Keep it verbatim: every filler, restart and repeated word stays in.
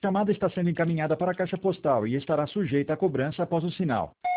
chamada está sendo encaminhada para a caixa postal e estará sujeita a cobrança após o sinal.